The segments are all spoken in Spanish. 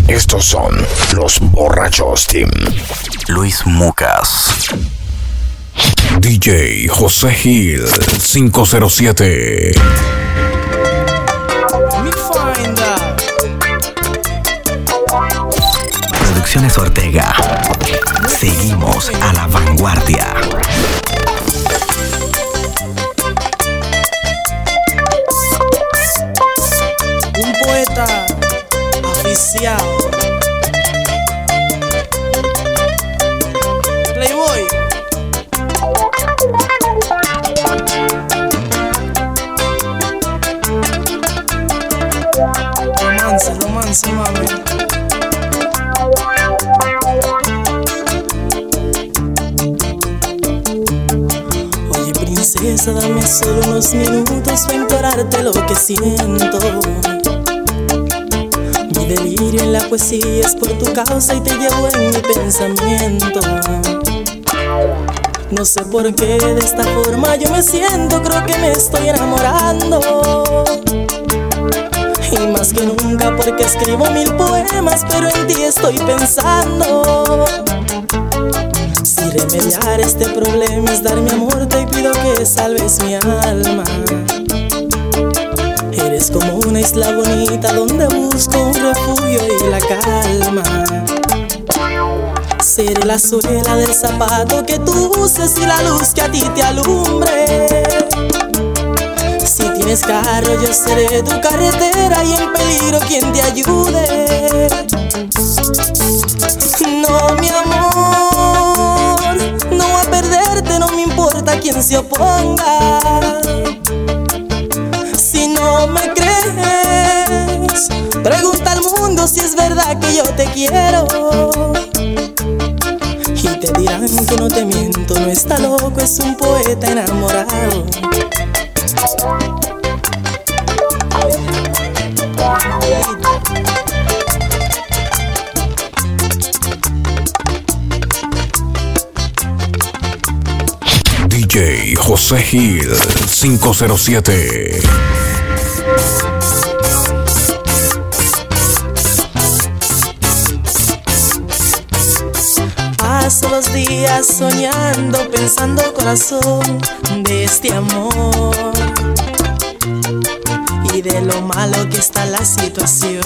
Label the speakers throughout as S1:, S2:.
S1: Estos son los borrachos Team.
S2: Luis Mucas,
S1: DJ José Gil 507.
S2: Producciones Ortega. Seguimos a la vanguardia.
S3: Un poeta aficiado. Playboy. Romance, romance, mami. Oye, princesa, dame solo unos minutos para implorarte lo que siento. Mi delirio en la poesía es por tu causa y te llevo en mi pensamiento. No sé por qué de esta forma yo me siento, creo que me estoy enamorando. Y más que nunca porque escribo 1000 poemas, pero en ti estoy pensando. Si remediar este problema es dar mi amor, te pido que salves mi alma. Eres como una isla bonita donde busco un refugio y la calma. Seré la suela del zapato que tú uses y la luz que a ti te alumbre. Si tienes carro yo seré tu carretera y en peligro quien te ayude. No, mi amor, no voy a perderte, no me importa quién se oponga. Si no me crees, pregunta al mundo si es verdad que yo te quiero. Y te dirán que no te miento, no está loco, es un poeta enamorado.
S1: DJ José Gil 507.
S3: Paso los días soñando, pensando corazón de este amor y de lo malo que está la situación.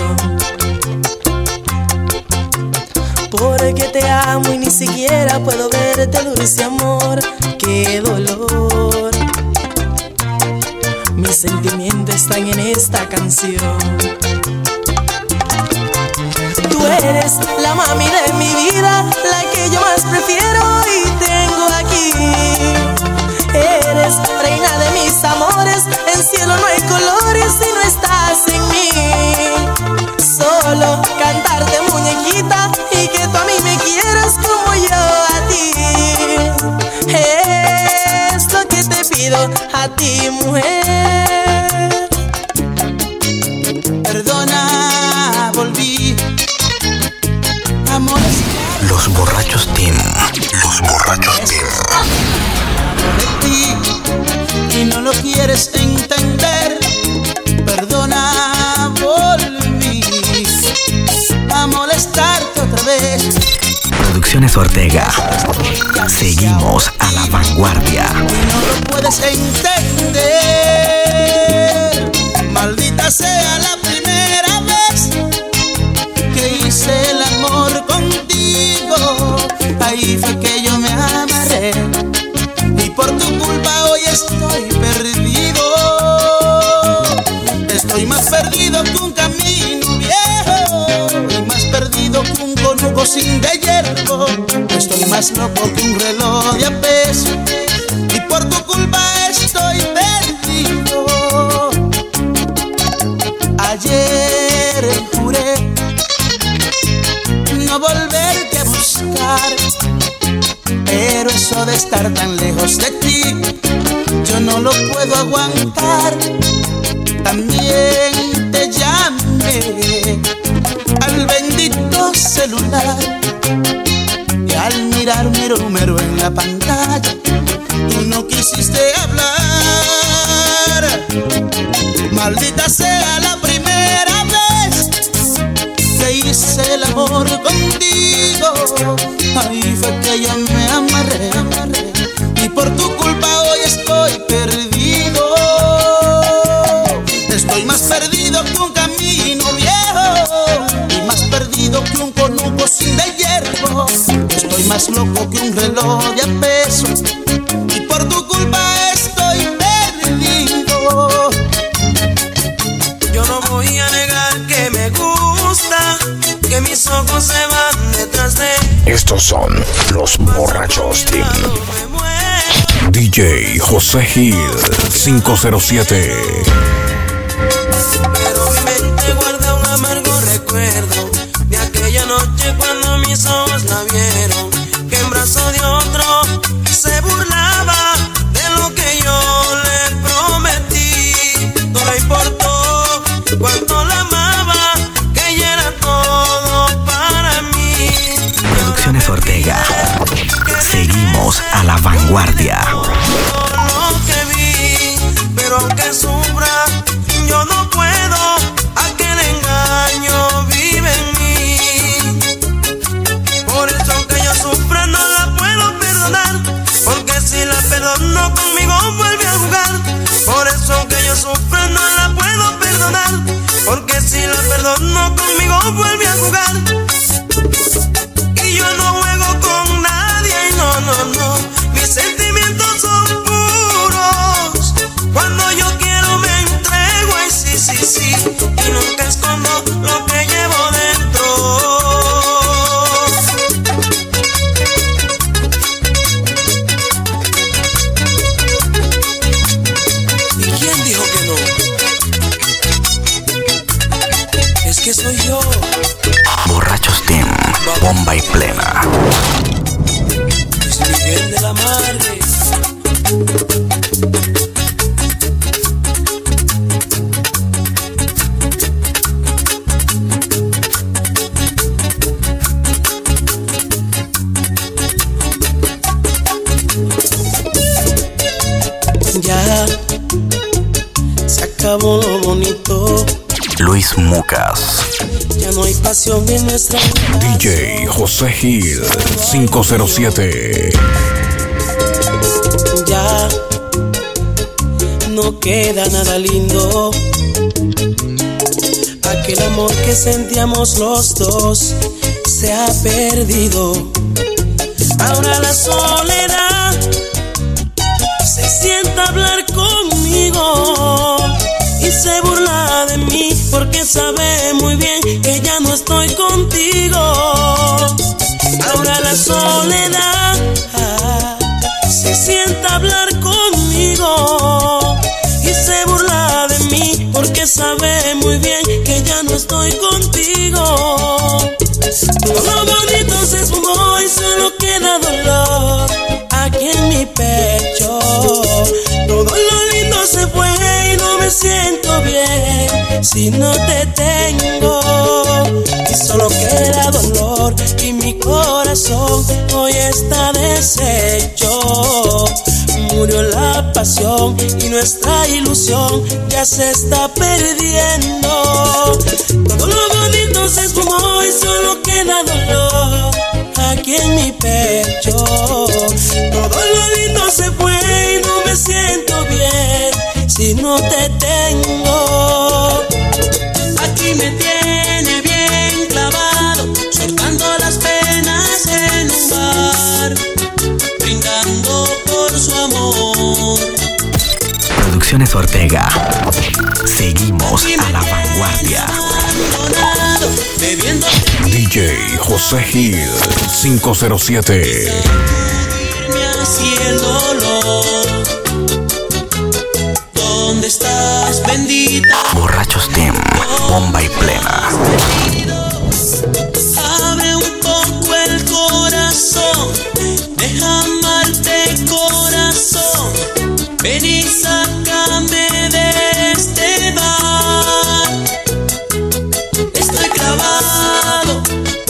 S3: Porque te amo y ni siquiera puedo verte, dulce amor, qué dolor. Mis sentimientos están en esta canción. Tú eres la mami de mi vida, la que yo más prefiero y tengo aquí. Eres reina de mis amores, en cielo no hay colores si no estás en mí. Solo cantarte muñequita y que tú a mí me quieras como yo a ti. Es lo que te pido a ti, mujer.
S4: Perdona, volví. Amores.
S2: Los borrachos Team. Los borrachos Team.
S4: De ti y no lo quieres entender. Perdona, volví a molestarte otra vez.
S2: Producciones Ortega. Seguimos a la vanguardia.
S4: Y no lo puedes entender. Maldita sea la primera vez que hice el amor contigo. Ahí fue que yo me amarré y por tu culpa hoy estoy perdido. Estoy más perdido que un camino viejo y más perdido que un conuco sin de hierro. Estoy más loco que un reloj de a peso y por tu culpa estoy perdido. Ayer juré no volverte a buscar, pero eso de estar tan lejos de ti yo no lo puedo aguantar. También te llamé al bendito celular y al mirar mi número en la pantalla tú no quisiste hablar. Maldita sea la primera vez que hice hice el amor contigo, ahí fue que ya me amarré, y por tu culpa hoy estoy perdido. Estoy más perdido que un camino viejo, y más perdido que un conuco sin de hierro. Estoy más loco que un reloj de a peso, y por tu culpa estoy perdido.
S3: Yo no voy a negar que me gusta, que mis ojos se van detrás de.
S1: Estos son los borrachos team. DJ José Gil 507.
S3: Pero mi mente guarda un amargo recuerdo de aquella noche cuando mis ojos la vieron, que en brazo de otro se burlaba de lo que yo le prometí. No le importó cuánto la amaba, que ella era todo para mí.
S2: Producciones Ortega. Seguimos a la vanguardia.
S3: Lo que vi, pero aunque sufra, yo no puedo, aquel engaño vive en mí. Por eso aunque yo sufra no la puedo perdonar, porque si la perdono conmigo vuelve a jugar. Por eso aunque yo sufra no la puedo perdonar, porque si la perdono conmigo vuelve a jugar. Y yo no juego con nadie, no, no, no, mis sentimientos son puros. Cuando yo quiero me entrego, y sí, sí, sí, y nunca escondo lo que llevo dentro. ¿Y quién dijo que no? Es que soy yo.
S2: Borrachos Team, bomba y plena.
S3: Es Miguel de la Madre. Ya se acabó lo bonito,
S2: Luis Mucas.
S3: ya no hay pasión en nuestra vida.
S1: DJ José Gil 507.
S3: Ya no queda nada lindo, aquel amor que sentíamos los dos se ha perdido. Ahora la soledad se sienta a hablar conmigo y se burla de mí, porque sabe muy bien que ya no estoy contigo. Ahora la soledad se sienta a hablar conmigo y se burla de mí, porque sabe muy bien que ya no estoy contigo. Todo lo bonito se esfumó y solo queda dolor aquí en mi pecho. Todo lo lindo se fue y no me siento bien si no te tengo. Y solo queda dolor y mi corazón hoy está deshecho. Murió la pasión y nuestra ilusión ya se está perdiendo. Todo lo bonito se esfumó y solo queda dolor aquí en mi pecho. Todo lo lindo se fue y no me siento bien si no te tengo. Aquí me tiene bien clavado, soltando las penas en un bar, brindando por su amor.
S2: Producciones Ortega. Seguimos a la vanguardia.
S1: DJ José Gil 507.
S3: Así el dolor. ¿Dónde estás, bendita?
S2: Borrachos Team, bomba y plena.
S3: Abre un poco el corazón, deja amarte, corazón. Ven y sácame de este bar. Estoy clavado,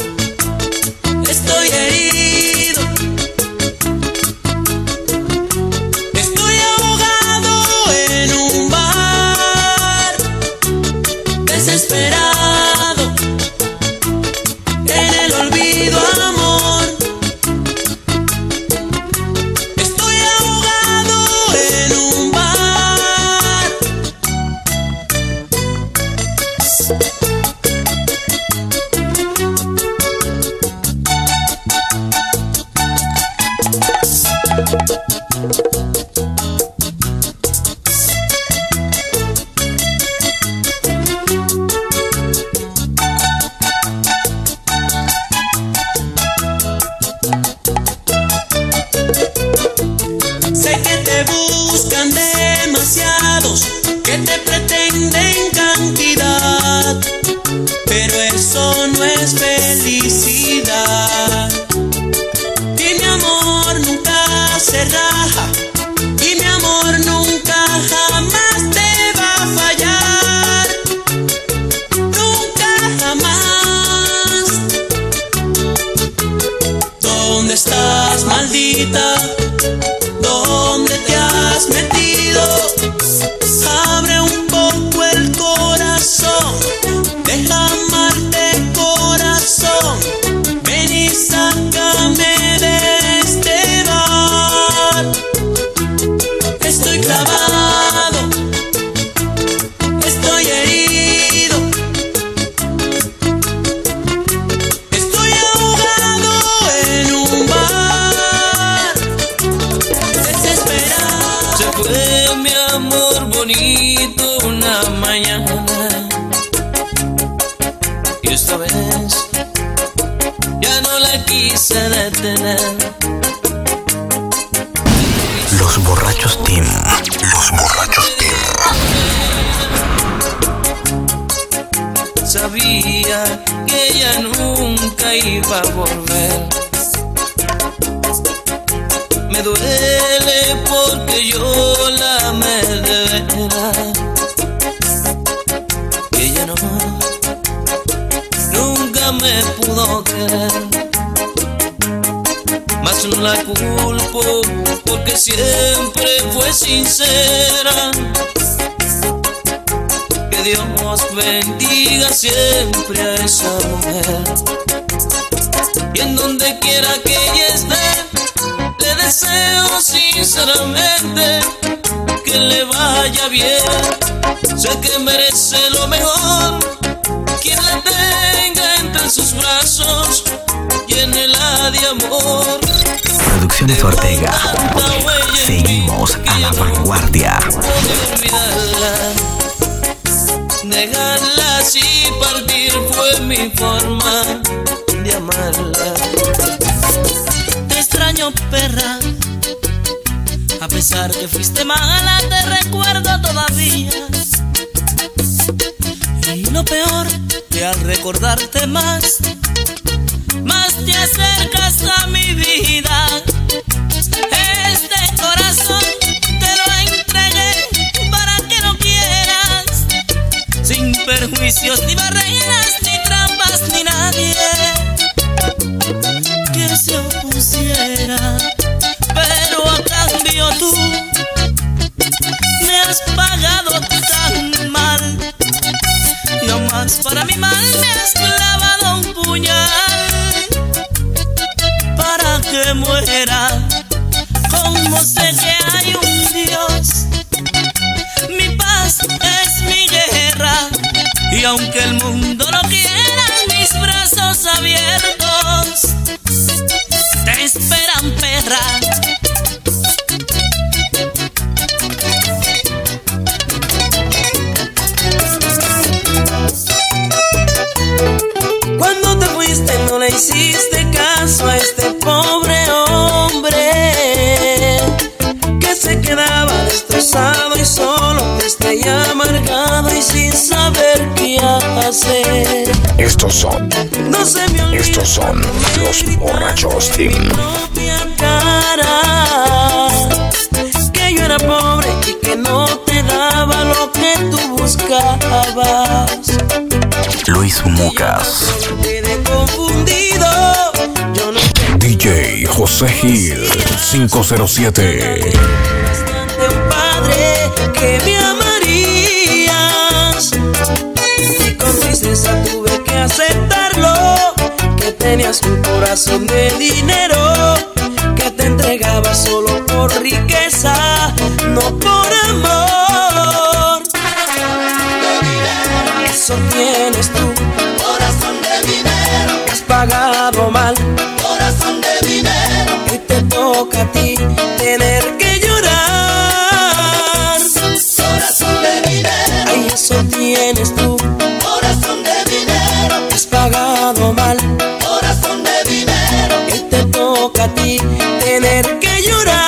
S3: estoy herido, estoy ahogado en un bar, desesperado.
S5: felicidad. Y mi amor nunca se raja, y mi amor nunca jamás te va a fallar. Nunca jamás. ¿Dónde estás, maldita? ¿Dónde te has metido? Abre un poco el corazón, deja amarte, corazón. Ven y sácame de este bar. Estoy clavado, estoy herido, estoy ahogado en un bar, desesperado. Se fue mi amor bonito una mañana, y esta vez ya no la quise detener.
S2: Los Borrachos Team. Los Borrachos Team.
S5: Sabía que ella nunca iba a volver. Me duele porque yo la amé de verdad. Que ella nunca me pudo querer. Mas no la culpo porque siempre fue sincera. Que Dios bendiga siempre a esa mujer. Y en donde quiera que ella esté, le deseo sinceramente que le vaya bien. Sé que merece lo mejor. Quien la tenga entre sus brazos, llénela de amor.
S2: Producciones Ortega. Seguimos a la vanguardia.
S5: Dejarla así partir fue mi forma de amarla. Te extraño, perra, a pesar que fuiste mala, te recuerdo todavía. Y lo peor, que al recordarte más te acercas a mi vida. Este corazón te lo entregué para que lo quieras, sin perjuicios ni barreras, ni trampas, ni nadie que se opusiera. Pero a cambio tú me has pagado tan mal, y aún más para mi mal me has clavado un puñal. Para que muera, como sé que hay un Dios, mi paz es mi guerra. Y aunque el mundo no quiera, mis brazos abiertos te esperan, perra. Cuando te fuiste no le hiciste caso a este pobre hombre que se quedaba destrozado y solo, triste y amargado y sin saber qué hacer.
S1: Estos son
S5: No se me olvida
S1: los Borrachos Team.
S5: mi propia cara, que yo era pobre y que no te daba lo que tú buscabas.
S2: Luis Mucas.
S5: Quedé confundido, yo no
S1: DJ José Gil 507.
S5: de un padre que me amarías, y con tristeza tuve que aceptarlo, que tenías un corazón de dinero, que te entregaba solo por riqueza, no por amor. Eso tienes tú,
S6: Corazón de dinero,
S5: has pagado mal,
S6: corazón de dinero,
S5: y te toca a ti tener que llorar.
S6: corazón de dinero,
S5: Ay, eso tienes tú,
S6: corazón de dinero,
S5: has pagado mal,
S6: corazón de dinero,
S5: y te toca a ti tener que llorar.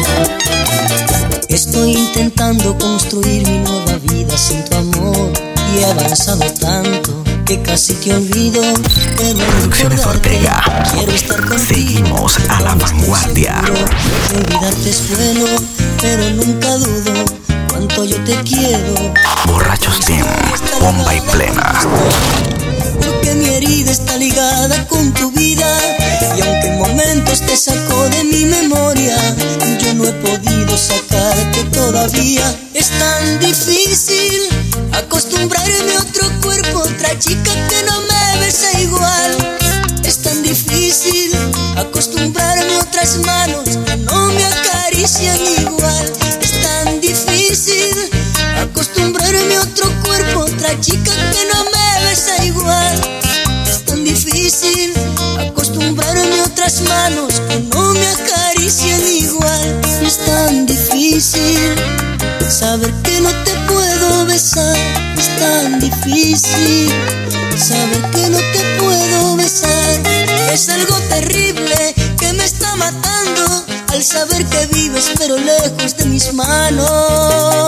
S7: Estoy intentando construir mi nueva vida sin tu amor
S5: Y he avanzado tanto que casi te olvido. Pero
S2: Producciones Ortega.
S5: quiero estar contigo.
S2: Seguimos a la vanguardia.
S5: Olvidarte es bueno, pero nunca dudo cuánto yo te quiero.
S2: Borrachos Team, bomba y plena.
S5: Porque mi herida está ligada con tu vida. Y aunque en momentos te sacó de mi memoria, yo no he podido sacarte todavía. Es tan difícil acostumbrarme a otro cuerpo, otra chica que no me besa igual. Es tan difícil acostumbrarme a otras manos que no me acarician igual. Es tan difícil acostumbrarme a otro cuerpo, otra chica que no me besa igual. Es tan difícil acostumbrarme a otras manos que no me acarician igual. Es tan difícil saber que no te puedo besar. Es tan difícil saber que no te puedo besar. Es algo terrible que me está matando al saber que vives pero lejos de mis manos.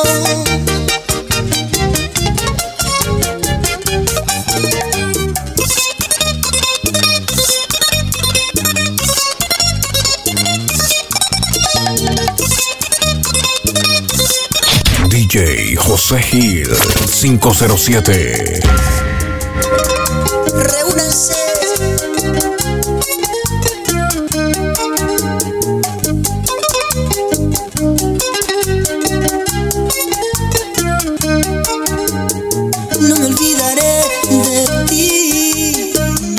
S1: DJ José Gil 507.
S5: Reúnanse. No me olvidaré de ti,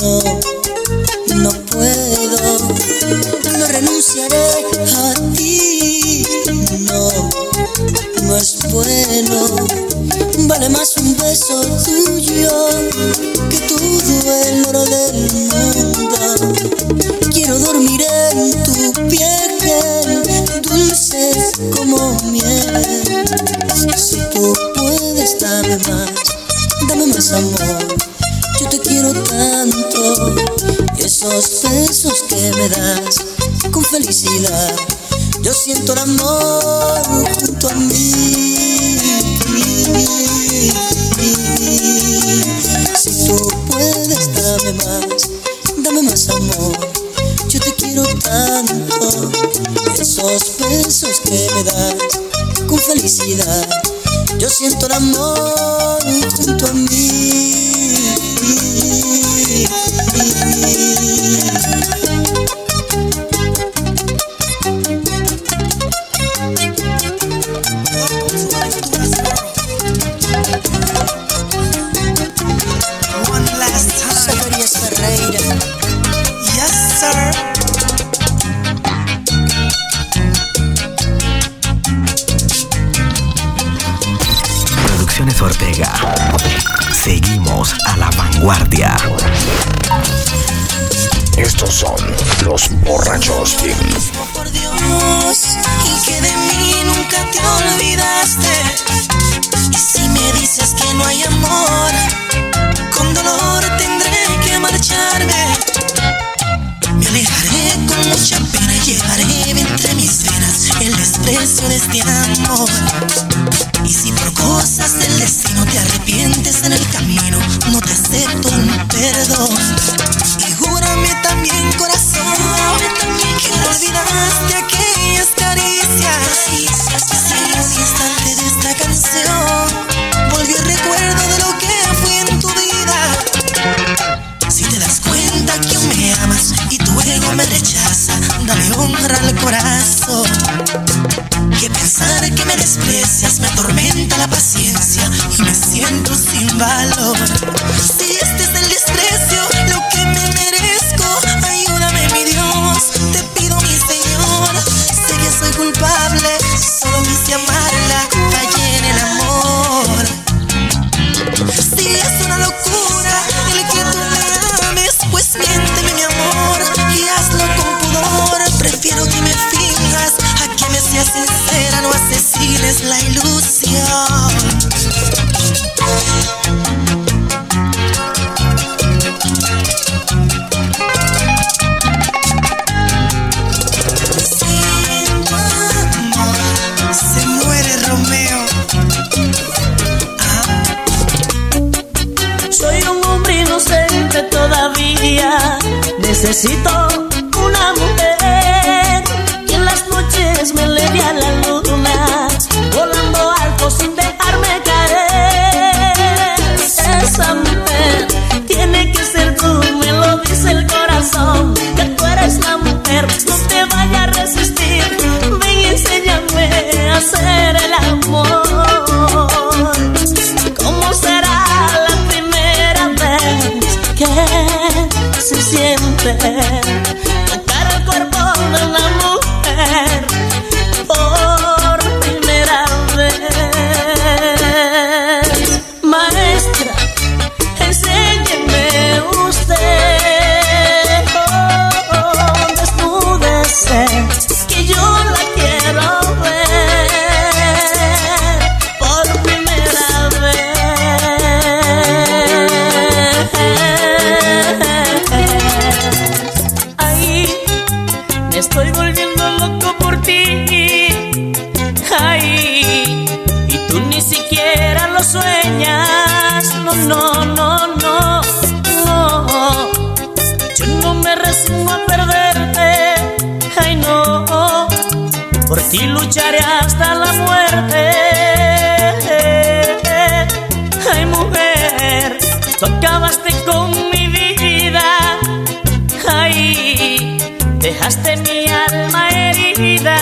S5: no puedo. No renunciaré a ti, no es bueno. Vale más un beso tuyo que todo el oro del mundo. Quiero dormir en tu piel, dulce como miel. Si tú puedes, dame más amor. Yo te quiero tanto. Esos besos que me das con felicidad. Yo siento el amor junto a mí. Si tú puedes, dame más amor. Yo te quiero tanto. Esos besos que me das con felicidad. Yo siento el amor junto a mí.
S2: Producciones Ortega. Seguimos a la vanguardia.
S1: Estos son los Borrachos Team.
S3: Por Dios, y que de mí nunca te olvidaste. Y si me dices que no hay amor, con dolor tendré que marcharme. Me alejaré con mucha pena y llevaré entre mis venas el desprecio de este amor. Y si por cosas del destino te arrepientes en el camino, no te acepto un perdón. Y júrame también, corazón, que no olvidaste aquellas caricias. Si en un instante de esta canción volvió el recuerdo de lo que fue en tu vida. Si te das cuenta que aún me amas y tu ego me rechaza, dale honra al corazón. Que pensar que me desprecias me atormenta la paciencia y me siento sin valor. Si este es el desprecio, lo que me merezco, ayúdame mi Dios, te pido mi Señor. Sé que soy culpable, solo quise amarla, fallé en el amor. Si es una locura el que tú me ames, pues miénteme mi amor y hazlo con pudor. Prefiero que me finjas a que me seas sincera, no asesines la ilusión. Necesito una mujer que en las noches me eleve a la luna, volando alto sin dejarme caer. Esa mujer tiene que ser tú, me lo dice el corazón, que tú eres la mujer, no te vayas a resistir. Ven y enséñame a hacer el amor. ¿Cómo será la primera vez que se siente tocar el cuerpo de una mujer por primera vez? Maestra, enséñeme usted, desnúdese, que yo la quiero ver por primera vez. Ay, me estoy volviendo loco por ti. Ay, y tú ni siquiera lo sueñas. No, no, no, no, no. Yo no me resigno a perderte. Ay, no. Por ti lucharé hasta la muerte. Ay, mujer, tú acabaste con mi vida. Ay, dejaste mi alma herida.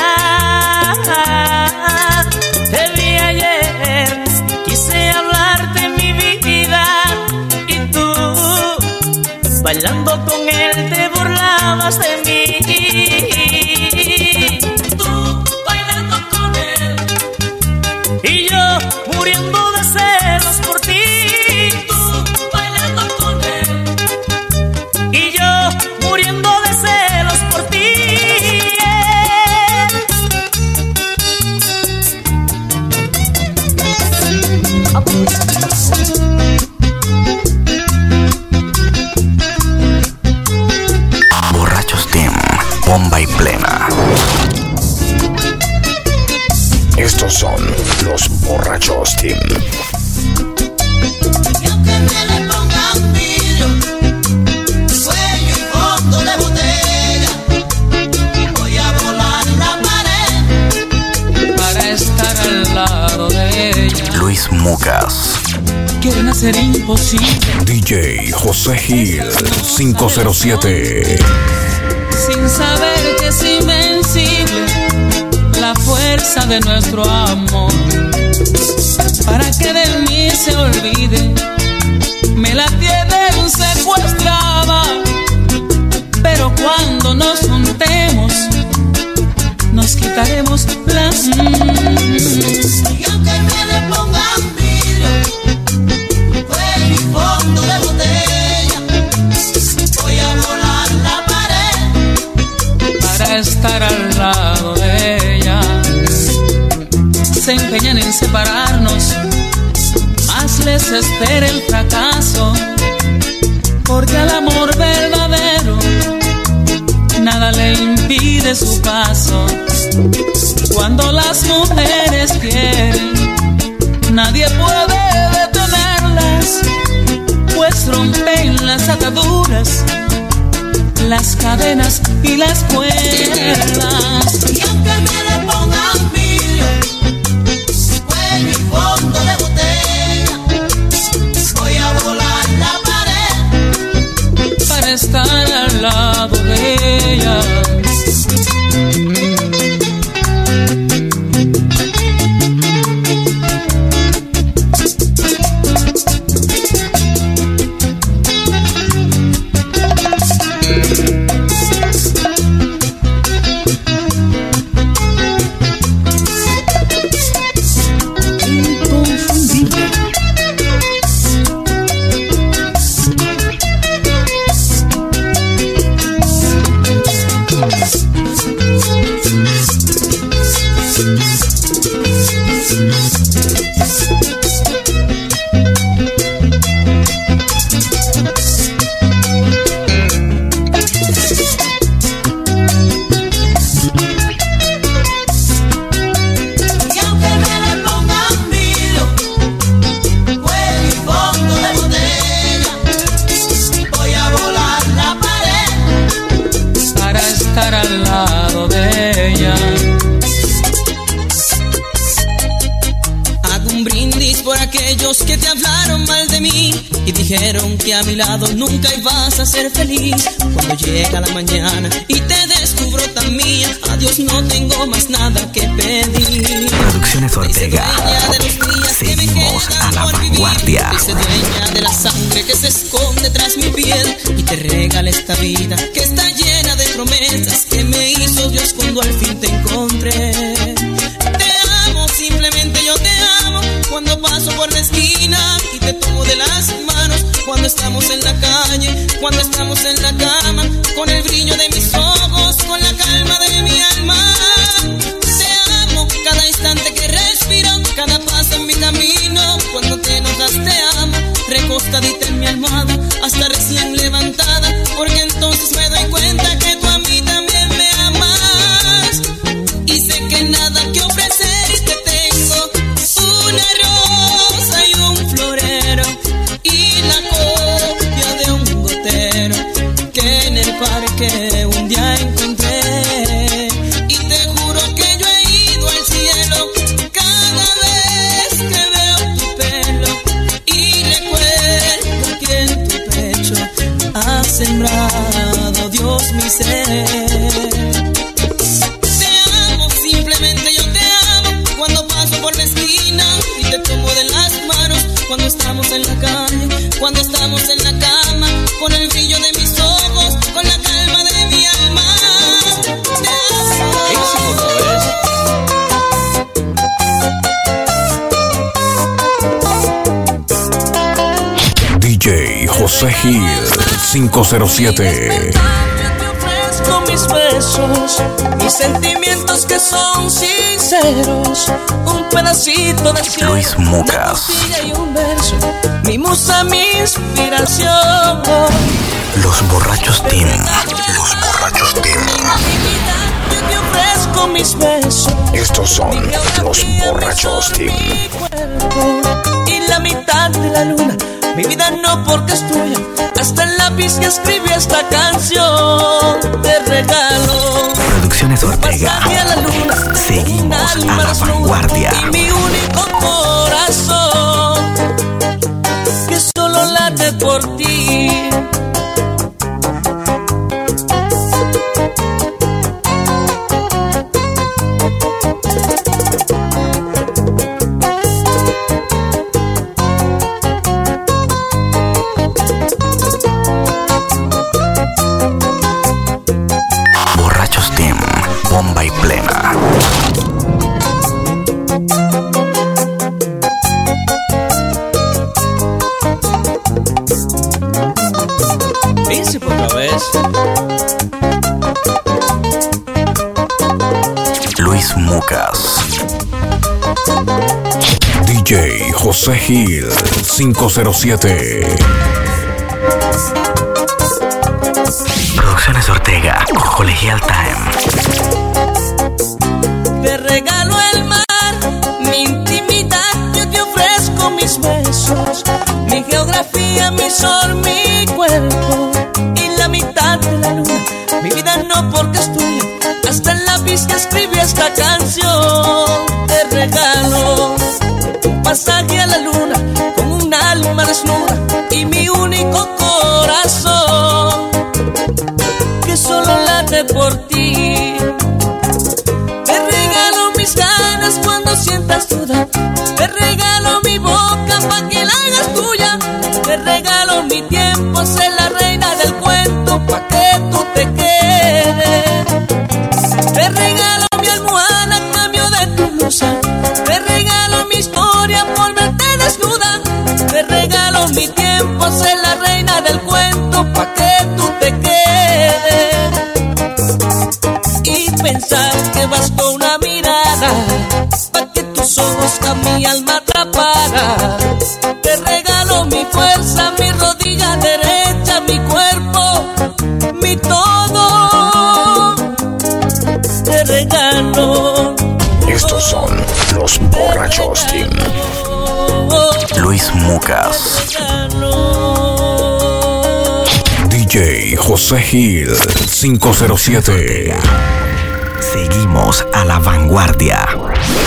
S3: Te vi ayer, quise hablarte mi vida, y tú, bailando con él, te burlabas de mí. Tú, bailando con él, y yo, muriendo de celos por ti. Tú, bailando con él, y yo, muriendo de celos por ti.
S2: Borrachos Team, bomba y plena.
S1: Estos son los Borrachos Team.
S6: Y aunque me le pongan vidrio, cuello y fondo de botella, voy a volar la pared
S5: para estar al lado de ella.
S2: Luis Mucas.
S5: Quieren hacer imposible
S1: DJ José Gil 507.
S5: sin saber que es invencible la fuerza de nuestro amor. Para que de mí se olvide, me la tienen secuestrada. Pero cuando nos juntemos, nos quitaremos las...
S6: Y aunque me le pongan vidrio, cuello y fondo de botella, voy a volar la pared
S5: para estar al lado de ella. Se empeñan en separarnos, más les espera el fracaso, porque al amor verdadero nada le impide su paso. Cuando las mujeres quieren, nadie puede detenerlas, pues rompen las ataduras, las cadenas y las cuerdas.
S6: Y aunque me le pongan vidrio, cuello y fondo de botella, voy a volar la pared
S5: para estar al lado de ella. dijeron que a mi lado nunca ibas a ser feliz. Cuando llega la mañana y te descubro tan mía, adiós, no tengo más nada que pedir.
S2: Producciones Ortega. Seguimos a la vanguardia.
S5: Dice dueña de la sangre que se esconde tras mi piel y te regala esta vida que está llena de promesas que me hizo Dios cuando al fin te encontré. Te amo, simplemente yo te amo. Cuando paso por la esquina y te tomo de las manos, cuando estamos en la calle, cuando estamos en la cama, con el brillo de mis ojos, con la calma de mi alma. Te amo cada instante que respiro, cada paso en mi camino. Cuando te enojas te amo, recostadita en mi almohada, hasta recién levantada, porque entonces me doy cuenta que tú a mí también me amas. Y sé que nada que ofrecer y te tengo una rosa y un florero y la copia de un gotero que en el parque un día encontré. Y te juro que yo he ido al cielo cada vez que veo tu pelo y recuerdo que en tu pecho ha sembrado Dios mi ser. Te amo, simplemente yo te amo. Cuando paso por la esquina y te tomo de las manos, cuando estamos en la calle, cuando estamos en la cama, con el brillo de mis ojos, con la calma de mi alma. Te amo.
S1: DJ José Gil 507.
S3: Con mis besos, mis sentimientos que son sinceros, un pedacito de cielo,
S2: Luis Mucas.
S3: una costilla y un verso, mi musa, mi inspiración.
S2: Los Borrachos Team. Los Borrachos Team.
S3: Yo te ofrezco mis besos.
S1: Estos son los Borrachos Team.
S3: Mi cuerpo y la mitad de la luna, mi vida no porque es tuya, hasta el lápiz que escribí esta canción te regalo.
S2: Producciones Ortega.
S3: Pasaje a la luna,
S2: Seguimos
S3: un
S2: a la
S3: desnuda
S2: vanguardia.
S3: y mi único corazón que solo late por ti.
S2: Borrachos Team. Bomba y plena.
S5: Príncipe otra vez.
S2: Luis Mucas.
S1: DJ José Gil 507.
S2: Producciones Ortega. Colegial Time.
S3: Te regalo el mar, mi intimidad, yo te ofrezco mis besos, mi geografía, mi sol, mi cuerpo y la mitad de la luna, mi vida no porque es tuya, hasta el lápiz que escribí esta canción. Te regalo un pasaje a la luna con un alma desnuda y mi único corazón que solo late por ti. Te regalo mis ganas cuando sientas duda, te regalo mi boca pa' que la hagas tuya, te regalo mi tiempo, sé la reina del cuento pa' que tú te quedes. Te regalo mi almohada a cambio de tu blusa, te regalo mi historia por verte desnuda, te regalo mi tiempo, sé la reina del cuento pa' que tú te quedes. Y pensar que bastó una mirada pa' que tus ojos a mi alma atrapara. Te regalo mi fuerza, mi rodilla derecha, mi cuerpo, mi todo. Te regalo.
S1: Estos son los Borrachos Team.
S2: Luis Mucas.
S1: DJ José Gil 507.
S2: Seguimos a la vanguardia.